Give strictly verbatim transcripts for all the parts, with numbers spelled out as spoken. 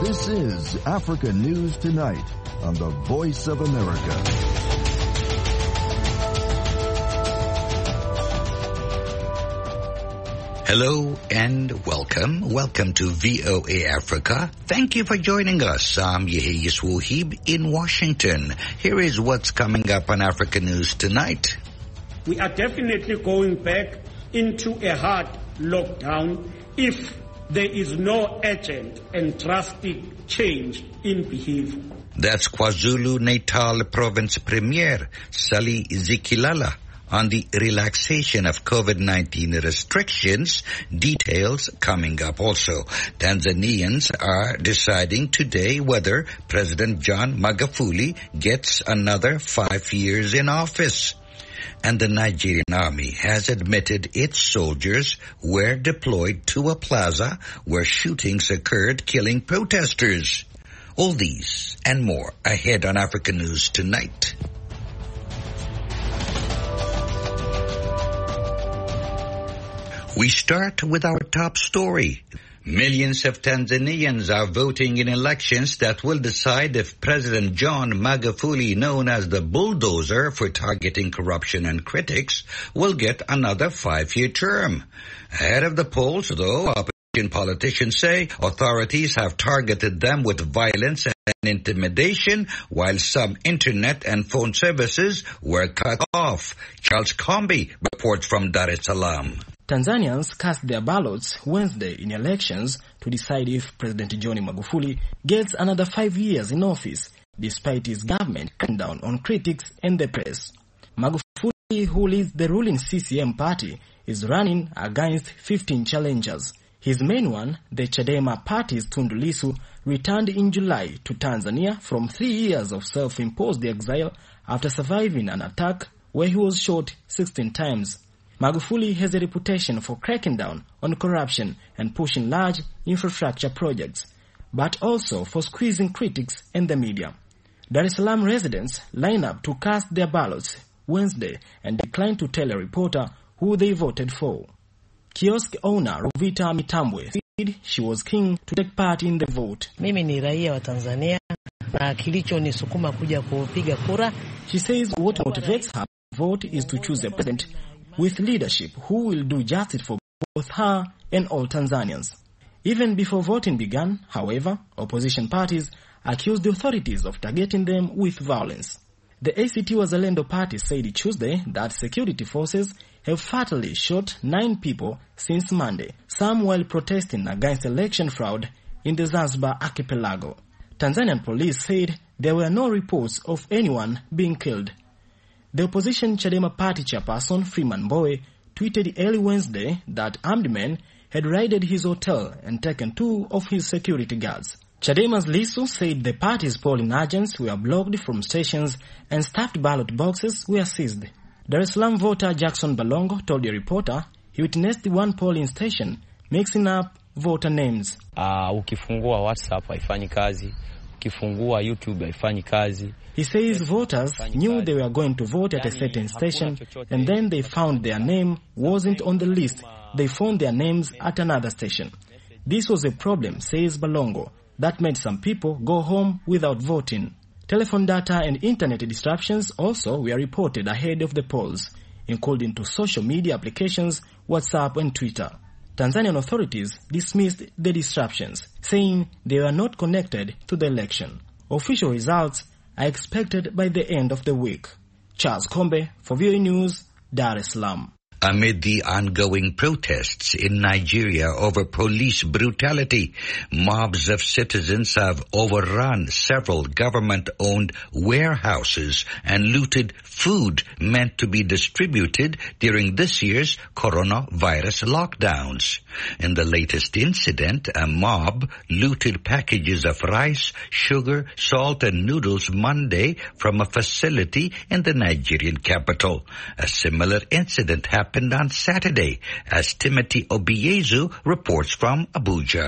This is Africa News Tonight on the Voice of America. Hello and welcome. Welcome to V O A Africa. Thank you for joining us. I'm Yehiyas Wuhib in Washington. Here is what's coming up on Africa News Tonight. We are definitely going back into a hard lockdown if there is no urgent and drastic change in behavior. That's KwaZulu-Natal Province Premier Sally Zikilala on the relaxation of COVID nineteen restrictions. Details coming up also. Tanzanians are deciding today whether President John Magufuli gets another five years in office. And the Nigerian army has admitted its soldiers were deployed to a plaza where shootings occurred, killing protesters. All these and more ahead on Africa News Tonight. We start with our top story. Millions of Tanzanians are voting in elections that will decide if President John Magufuli, known as the bulldozer for targeting corruption and critics, will get another five-year term. Ahead of the polls, though, opposition politicians say authorities have targeted them with violence and intimidation, while some internet and phone services were cut off. Charles Combi reports from Dar es Salaam. Tanzanians cast their ballots Wednesday in elections to decide if President John Magufuli gets another five years in office, despite his government cutting down on critics and the press. Magufuli, who leads the ruling C C M party, is running against fifteen challengers. His main one, the Chadema party's Tundu Lissu, returned in July to Tanzania from three years of self-imposed exile after surviving an attack where he was shot sixteen times. Magufuli has a reputation for cracking down on corruption and pushing large infrastructure projects, but also for squeezing critics and the media. Dar es Salaam residents line up to cast their ballots Wednesday and declined to tell a reporter who they voted for. Kiosk owner Rovita Mitambwe said she was keen to take part in the vote. Mimi ni raia wa Tanzania na kilicho nisukuma kuja kupiga kura. She says what motivates her to vote is to choose a president with leadership who will do justice for both her and all Tanzanians. Even before voting began, however, opposition parties accused the authorities of targeting them with violence. The A C T Wazalendo party said Tuesday that security forces have fatally shot nine people since Monday, some while protesting against election fraud in the Zanzibar archipelago. Tanzanian police said there were no reports of anyone being killed. The opposition Chadema party chairperson Freeman Mbowe tweeted early Wednesday that armed men had raided his hotel and taken two of his security guards. Chadema's Lissu said the party's polling agents were blocked from stations and stuffed ballot boxes were seized. Dar es Salaam voter Jackson Balongo told a reporter he witnessed one polling station mixing up voter names. Uh, ukifungua WhatsApp haifanyi kazi, ukifungua YouTube haifanyi kazi. He says voters knew they were going to vote at a certain station and then they found their name wasn't on the list. They found their names at another station. This was a problem, says Balongo, that made some people go home without voting. Telephone data and internet disruptions also were reported ahead of the polls, including to social media applications, WhatsApp and Twitter. Tanzanian authorities dismissed the disruptions, saying they were not connected to the election. Official results are expected by the end of the week. Charles Kombe for V O A News, Dar es Salaam. Amid the ongoing protests in Nigeria over police brutality, mobs of citizens have overrun several government-owned warehouses and looted food meant to be distributed during this year's coronavirus lockdowns. In the latest incident, a mob looted packages of rice, sugar, salt, and noodles Monday from a facility in the Nigerian capital. A similar incident happened on Saturday, as Timothy Obiezu reports from Abuja.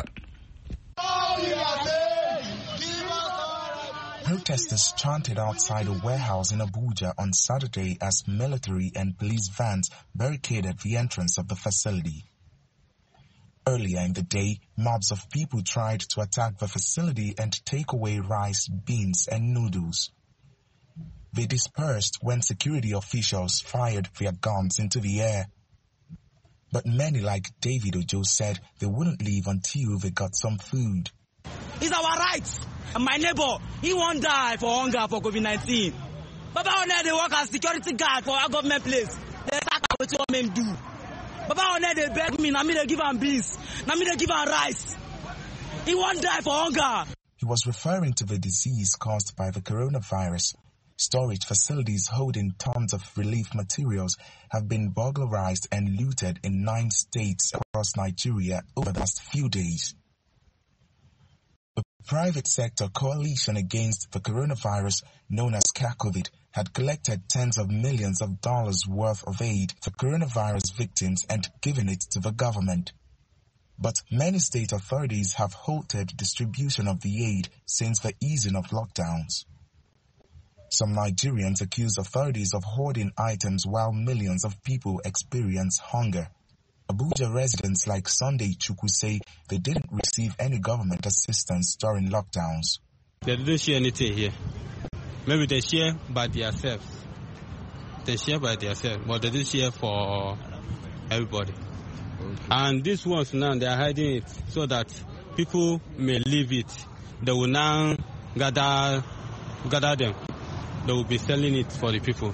Protesters chanted outside a warehouse in Abuja on Saturday as military and police vans barricaded the entrance of the facility. Earlier in the day, mobs of people tried to attack the facility and take away rice, beans, and noodles. They dispersed when security officials fired their guns into the air. But many like David Ojo said they wouldn't leave until they got some food. It's our right. My neighbor, he won't die for hunger for COVID nineteen. Baba One, they work as security guard for our government place. They attack what you men do. Baba One, they beg me, now me they give him beans, now me they give him rice. He won't die for hunger. He was referring to the disease caused by the coronavirus. Storage facilities holding tons of relief materials have been burglarized and looted in nine states across Nigeria over the last few days. The private sector coalition against the coronavirus, known as CACOVID, had collected tens of millions of dollars worth of aid for coronavirus victims and given it to the government. But many state authorities have halted distribution of the aid since the easing of lockdowns. Some Nigerians accuse authorities of hoarding items while millions of people experience hunger. Abuja residents like Sunday Chukwu say they didn't receive any government assistance during lockdowns. They didn't share anything here. Maybe they share by themselves. They share by themselves, but they didn't share for everybody. Okay. And these ones now, they are hiding it so that people may leave it. They will now gather, gather them. They will be selling it for the people.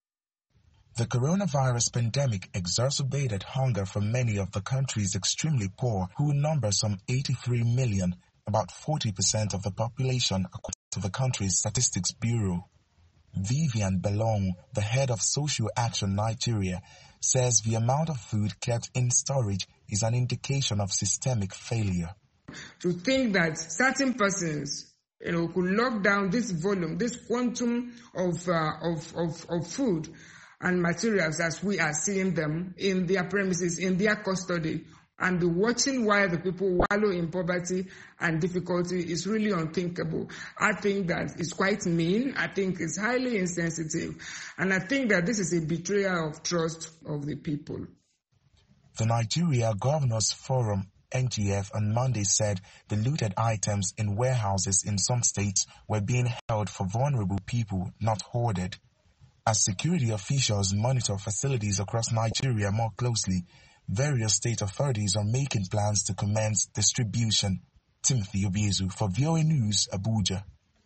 The coronavirus pandemic exacerbated hunger for many of the country's extremely poor, who number some eighty-three million, about forty percent of the population, according to the country's Statistics Bureau. Vivian Belong, the head of Social Action Nigeria, says the amount of food kept in storage is an indication of systemic failure. To think that certain persons, you know, could lock down this volume, this quantum of, uh, of, of, of food and materials as we are seeing them in their premises, in their custody, and be watching while the people wallow in poverty and difficulty is really unthinkable. I think that it's quite mean. I think it's highly insensitive. And I think that this is a betrayal of trust of the people. The Nigeria Governors Forum N G F on Monday said the looted items in warehouses in some states were being held for vulnerable people, not hoarded. As security officials monitor facilities across Nigeria more closely, various state authorities are making plans to commence distribution. Timothy Obiezu for V O A News, Abuja.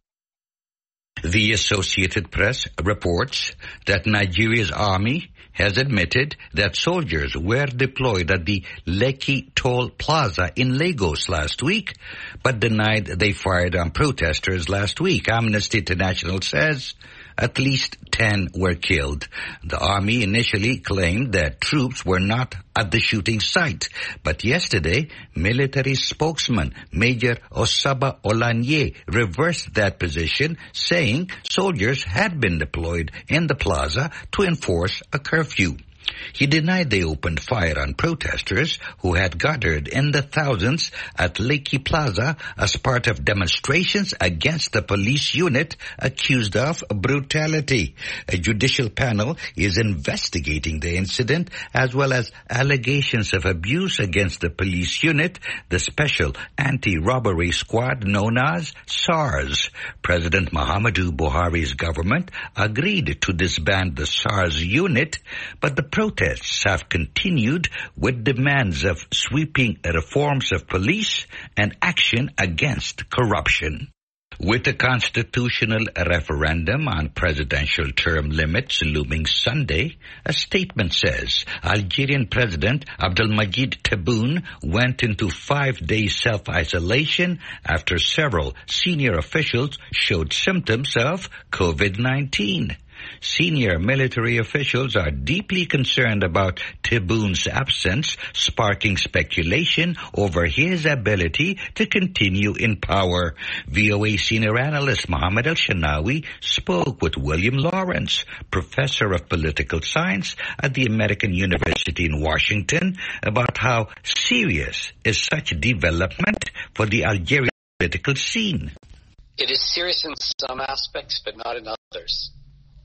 The Associated Press reports that Nigeria's army has admitted that soldiers were deployed at the Lekki Toll Plaza in Lagos last week, but denied they fired on protesters last week. Amnesty International says at least ten were killed. The army initially claimed that troops were not at the shooting site, but yesterday, military spokesman Major Osaba Olanye reversed that position, saying soldiers had been deployed in the plaza to enforce a curfew. He denied they opened fire on protesters who had gathered in the thousands at Lekki Plaza as part of demonstrations against the police unit accused of brutality. A judicial panel is investigating the incident as well as allegations of abuse against the police unit, the Special Anti-Robbery Squad known as SARS. President Muhammadu Buhari's government agreed to disband the SARS unit, but the protests have continued with demands of sweeping reforms of police and action against corruption. With the constitutional referendum on presidential term limits looming Sunday, a statement says Algerian President Abdelmadjid Tebboune went into five-day self-isolation after several senior officials showed symptoms of COVID nineteen. Senior military officials are deeply concerned about Tebboune's absence, sparking speculation over his ability to continue in power. V O A senior analyst Mohammed El-Shanawi spoke with William Lawrence, professor of political science at the American University in Washington, about how serious is such development for the Algerian political scene. It is serious in some aspects, but not in others.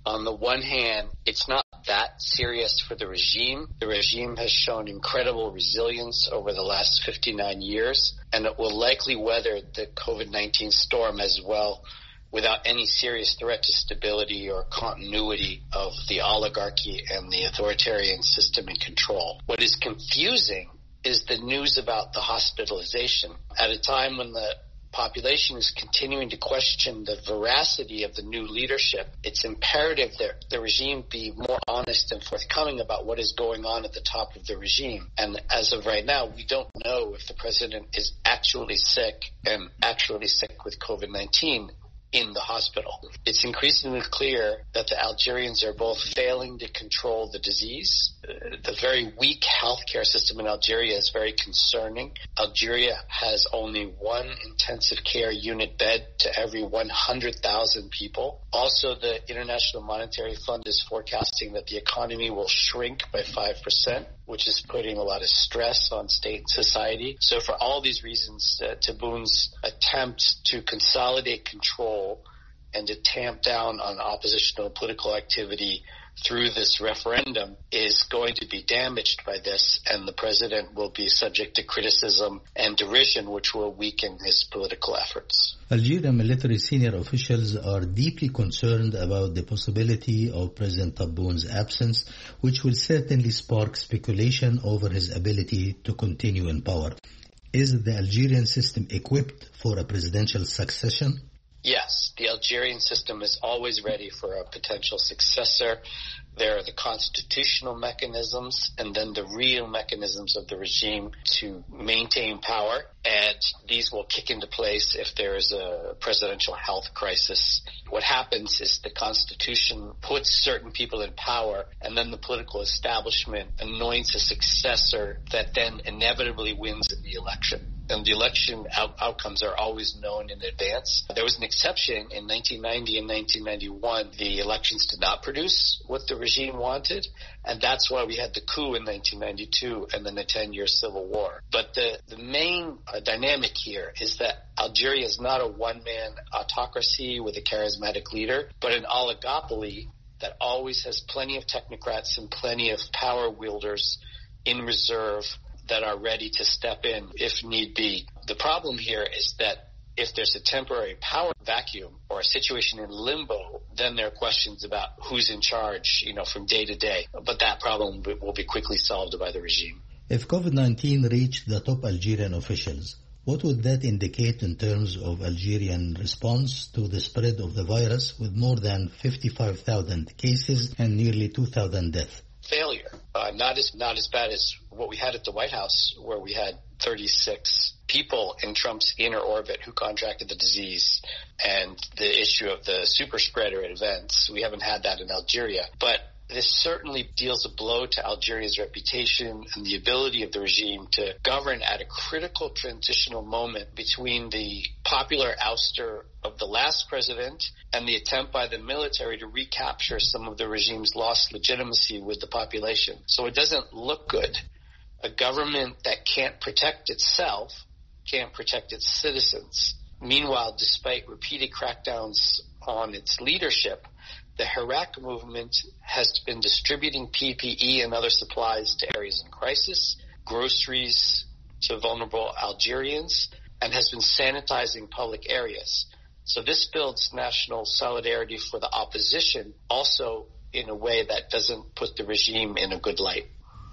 On the one hand, it's not that serious for the regime. The regime has shown incredible resilience over the last fifty-nine years, and it will likely weather the COVID nineteen storm as well without any serious threat to stability or continuity of the oligarchy and the authoritarian system in control. What is confusing is the news about the hospitalization. At a time when the population is continuing to question the veracity of the new leadership, it's imperative that the regime be more honest and forthcoming about what is going on at the top of the regime. And as of right now, we don't know if the president is actually sick and actually sick with COVID nineteen in the hospital. It's increasingly clear that the Algerians are both failing to control the disease. Uh, the very weak healthcare system in Algeria is very concerning. Algeria has only one intensive care unit bed to every one hundred thousand people. Also, the International Monetary Fund is forecasting that the economy will shrink by five percent, which is putting a lot of stress on state and society. So for all these reasons, uh, Tebboun's attempt to consolidate control and to tamp down on oppositional political activity through this referendum is going to be damaged by this, and the president will be subject to criticism and derision, which will weaken his political efforts. Algerian military senior officials are deeply concerned about the possibility of President Tebboun's absence, which will certainly spark speculation over his ability to continue in power. Is the Algerian system equipped for a presidential succession? Yes, the Algerian system is always ready for a potential successor. There are the constitutional mechanisms and then the real mechanisms of the regime to maintain power. And these will kick into place if there is a presidential health crisis. What happens is the constitution puts certain people in power, and then the political establishment anoints a successor that then inevitably wins in the election. And the election out- outcomes are always known in advance. There was an exception in nineteen ninety and nineteen ninety-one. The elections did not produce what the regime wanted, and that's why we had the coup in nineteen ninety-two and then the ten-year civil war. But the, the main uh, dynamic here is that Algeria is not a one-man autocracy with a charismatic leader, but an oligopoly that always has plenty of technocrats and plenty of power wielders in reserve that are ready to step in if need be. The problem here is that if there's a temporary power vacuum or a situation in limbo, then there are questions about who's in charge, you know, from day to day. But that problem will be quickly solved by the regime. If COVID nineteen reached the top Algerian officials, what would that indicate in terms of Algerian response to the spread of the virus with more than fifty-five thousand cases and nearly two thousand deaths? Failure. Uh, not as not as bad as what we had at the White House, where we had thirty-six people in Trump's inner orbit who contracted the disease, and the issue of the super spreader at events. We haven't had that in Algeria, but this certainly deals a blow to Algeria's reputation and the ability of the regime to govern at a critical transitional moment between the popular ouster of the last president and the attempt by the military to recapture some of the regime's lost legitimacy with the population. So it doesn't look good. A government that can't protect itself can't protect its citizens. Meanwhile, despite repeated crackdowns on its leadership, the Hirak movement has been distributing P P E and other supplies to areas in crisis, groceries to vulnerable Algerians, and has been sanitizing public areas. So this builds national solidarity for the opposition, also in a way that doesn't put the regime in a good light.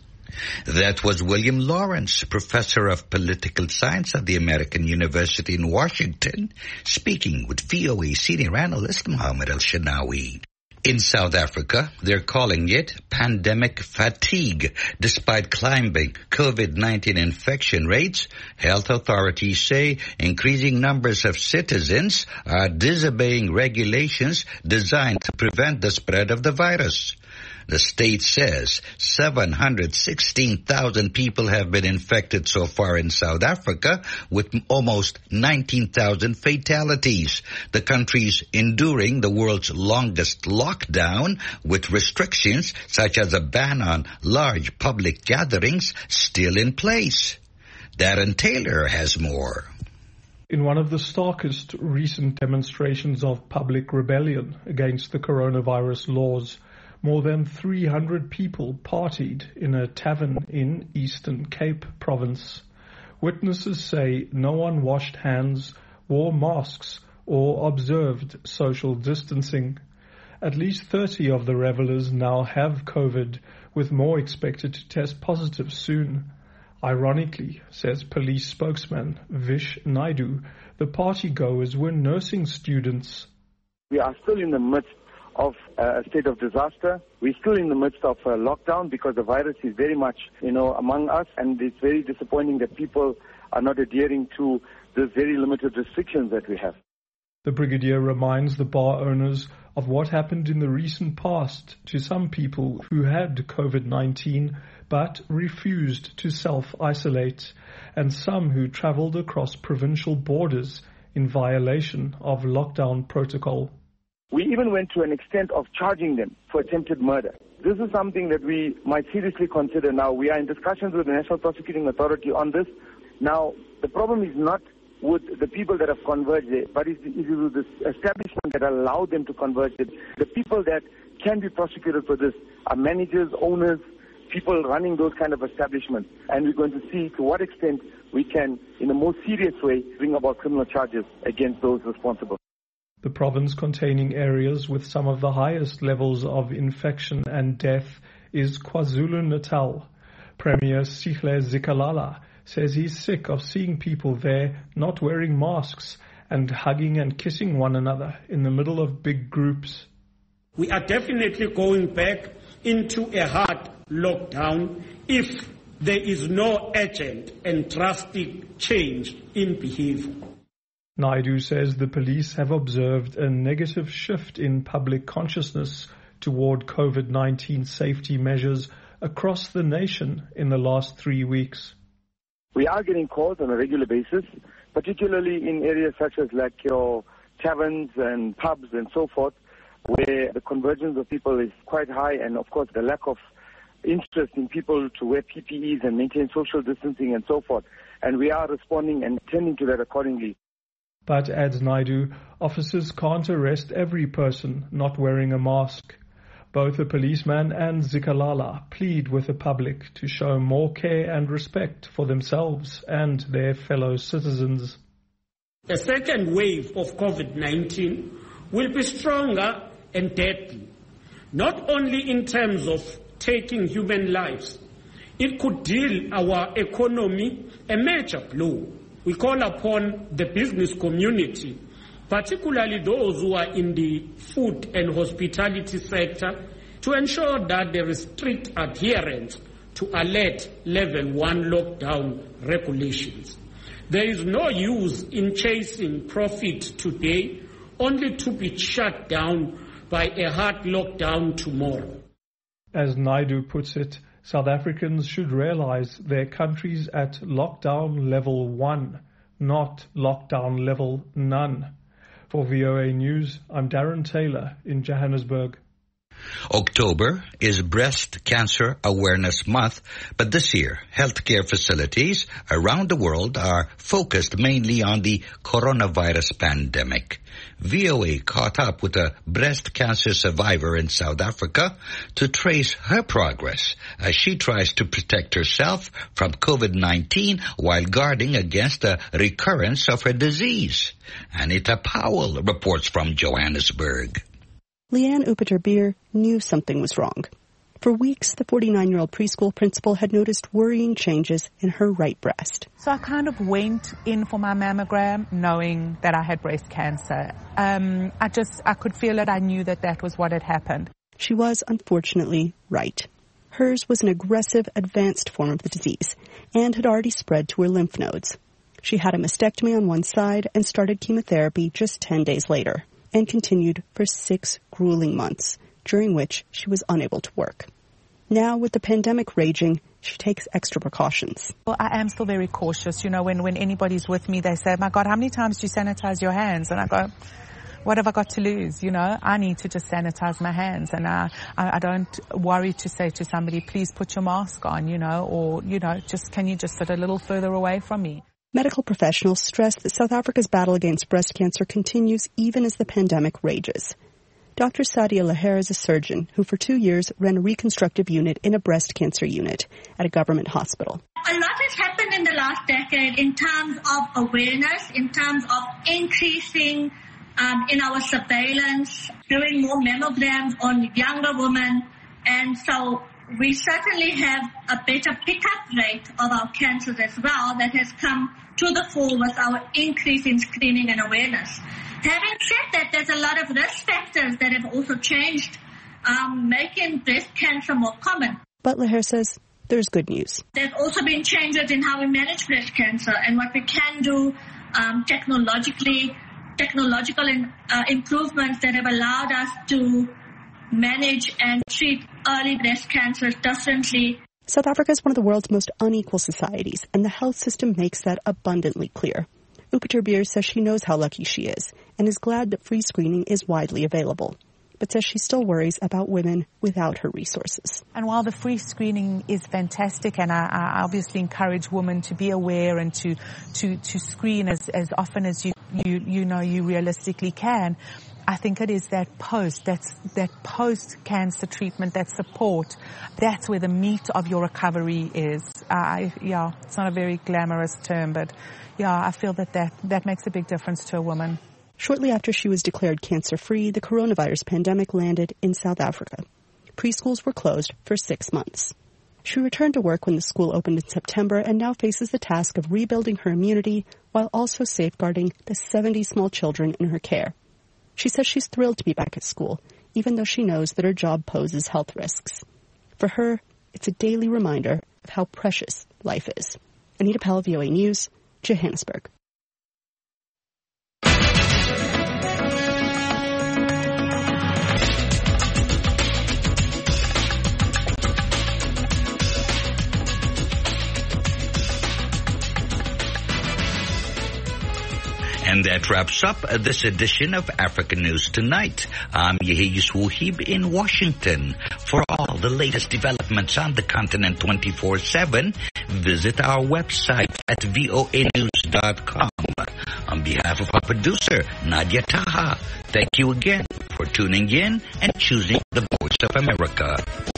That was William Lawrence, professor of political science at the American University in Washington, speaking with V O A senior analyst Mohammed Al-Shanawi. In South Africa, they're calling it pandemic fatigue. Despite climbing COVID nineteen infection rates, health authorities say increasing numbers of citizens are disobeying regulations designed to prevent the spread of the virus. The state says seven hundred sixteen thousand people have been infected so far in South Africa, with almost nineteen thousand fatalities. The country's enduring the world's longest lockdown, with restrictions such as a ban on large public gatherings still in place. Darren Taylor has more. In one of the starkest recent demonstrations of public rebellion against the coronavirus laws, more than three hundred people partied in a tavern in Eastern Cape province. Witnesses say no one washed hands, wore masks, or observed social distancing. At least thirty of the revelers now have COVID, with more expected to test positive soon. Ironically, says police spokesman Vish Naidu, the partygoers were nursing students. We are still in the midst of a state of disaster. We're still in the midst of a lockdown because the virus is very much, you know, among us, and it's very disappointing that people are not adhering to the very limited restrictions that we have. The brigadier reminds the bar owners of what happened in the recent past to some people who had COVID nineteen but refused to self-isolate, and some who travelled across provincial borders in violation of lockdown protocol. We even went to an extent of charging them for attempted murder. This is something that we might seriously consider now. We are in discussions with the National Prosecuting Authority on this. Now, the problem is not with the people that have converged there, but it is with the establishment that allowed them to converge there. The people that can be prosecuted for this are managers, owners, people running those kind of establishments. And we're going to see to what extent we can, in a more serious way, bring about criminal charges against those responsible. The province containing areas with some of the highest levels of infection and death is KwaZulu-Natal. Premier Sihle Zikalala says he's sick of seeing people there not wearing masks and hugging and kissing one another in the middle of big groups. We are definitely going back into a hard lockdown if there is no urgent and drastic change in behavior. Naidu says the police have observed a negative shift in public consciousness toward COVID nineteen safety measures across the nation in the last three weeks. We are getting calls on a regular basis, particularly in areas such as like your taverns and pubs and so forth, where the convergence of people is quite high, and of course the lack of interest in people to wear P P Es and maintain social distancing and so forth. And we are responding and tending to that accordingly. But, adds Naidu, officers can't arrest every person not wearing a mask. Both the policeman and Zikalala plead with the public to show more care and respect for themselves and their fellow citizens. The second wave of COVID nineteen will be stronger and deadly, not only in terms of taking human lives. It could deal our economy a major blow. We call upon the business community, particularly those who are in the food and hospitality sector, to ensure that there is strict adherence to alert level one lockdown regulations. There is no use in chasing profit today only to be shut down by a hard lockdown tomorrow. As Naidu puts it, South Africans should realize their country's at lockdown level one, not lockdown level none. For V O A News, I'm Darren Taylor in Johannesburg. October is Breast Cancer Awareness Month, but this year, healthcare facilities around the world are focused mainly on the coronavirus pandemic. V O A caught up with a breast cancer survivor in South Africa to trace her progress as she tries to protect herself from COVID nineteen while guarding against a recurrence of her disease. Anita Powell reports from Johannesburg. Leanne Upiter-Beer knew something was wrong. For weeks, the forty-nine-year-old preschool principal had noticed worrying changes in her right breast. So I kind of went in for my mammogram knowing that I had breast cancer. Um, I just, I could feel it. I knew that that was what had happened. She was, unfortunately, right. Hers was an aggressive, advanced form of the disease and had already spread to her lymph nodes. She had a mastectomy on one side and started chemotherapy just ten days later, and continued for six grueling months, during which she was unable to work. Now, with the pandemic raging, she takes extra precautions. Well, I am still very cautious. You know, when, when anybody's with me, they say, my God, how many times do you sanitize your hands? And I go, what have I got to lose? You know, I need to just sanitize my hands. And I, I, I don't worry to say to somebody, please put your mask on, you know, or, you know, just can you just sit a little further away from me? Medical professionals stress that South Africa's battle against breast cancer continues even as the pandemic rages. Doctor Sadia Leher is a surgeon who for two years ran a reconstructive unit in a breast cancer unit at a government hospital. A lot has happened in the last decade in terms of awareness, in terms of increasing um, in our surveillance, doing more mammograms on younger women, and so we certainly have a better pickup rate of our cancers as well that has come to the fore with our increase in screening and awareness. Having said that, there's a lot of risk factors that have also changed, um, making breast cancer more common. But Leher says there's good news. There's also been changes in how we manage breast cancer and what we can do um, technologically, technological in, uh, improvements that have allowed us to manage and treat early breast cancers differently. South Africa is one of the world's most unequal societies, and the health system makes that abundantly clear. Upiter Beer says she knows how lucky she is and is glad that free screening is widely available, but says she still worries about women without her resources. And while the free screening is fantastic, and I, I obviously encourage women to be aware and to to, to screen as, as often as you, you you know you realistically can, I think it is that post, that's that post-cancer treatment, that support, that's where the meat of your recovery is. Uh, yeah, it's not a very glamorous term, but yeah, I feel that, that that makes a big difference to a woman. Shortly after she was declared cancer-free, the coronavirus pandemic landed in South Africa. Preschools were closed for six months. She returned to work when the school opened in September and now faces the task of rebuilding her immunity while also safeguarding the seventy small children in her care. She says she's thrilled to be back at school, even though she knows that her job poses health risks. For her, it's a daily reminder of how precious life is. Anita Pell, V O A News, Johannesburg. And that wraps up this edition of African News Tonight. I'm Yehiyus Wuhib in Washington. For all the latest developments on the continent twenty-four seven, visit our website at V O A news dot com. On behalf of our producer, Nadia Taha, thank you again for tuning in and choosing the Voice of America.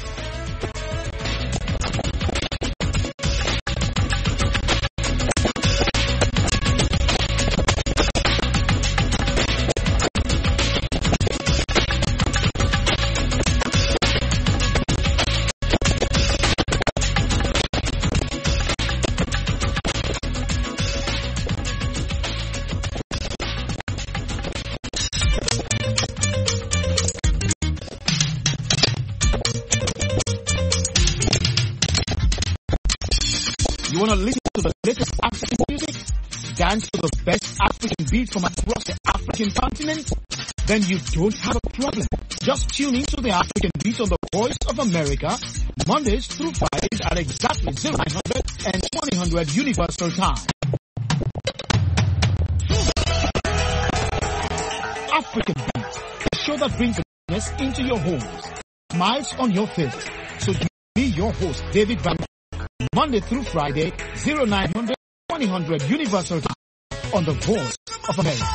You want to listen to the latest African music? Dance to the best African beats from across the African continent? Then you don't have a problem. Just tune in to the African Beats on the Voice of America, Mondays through Fridays at exactly nine hundred and twenty hundred Universal Time. African Beats, a show that brings happiness into your homes, smiles on your face. So you be your host, David Van Monday through Friday, nine hundred, twenty hundred Universal Time on the Voice of America.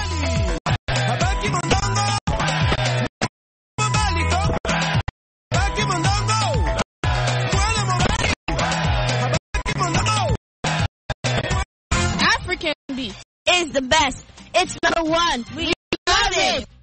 African Beats is the best. It's number one. We love it.